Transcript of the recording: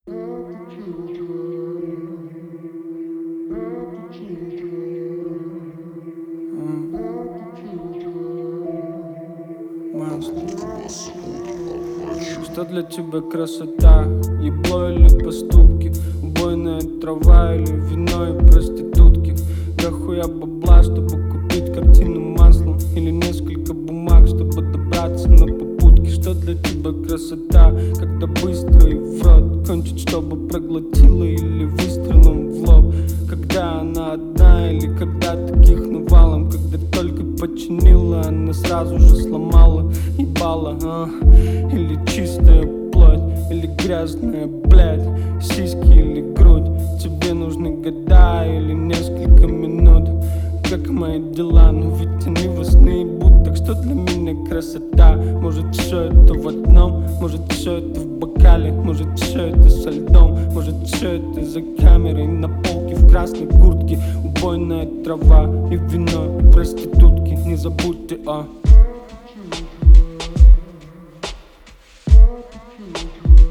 Что для тебя красота? Ебло или поступки? Убойная трава или вино и проститутки? Дохуя бабла, чтобы купить картину маслом, или несколько бумаг, чтобы добраться на попутки. Что для тебя красота? Когда быстро и в рот кончить, чтобы проглотила, или выстрелом в лоб? Когда она одна или когда таких навалом? Когда только починила, она сразу же сломала, ебала, Или чистая плоть, или грязная, блядь, сиськи или грудь? Тебе нужны года или несколько минут? Как мои дела, но ведь они вас наебут. Так что для меня красота? Может все это в одном, может все это в бокале, может все это со льдом, может все это за камерой на полке в красной куртке. Убойная трава и вино и проститутки, не забудьте о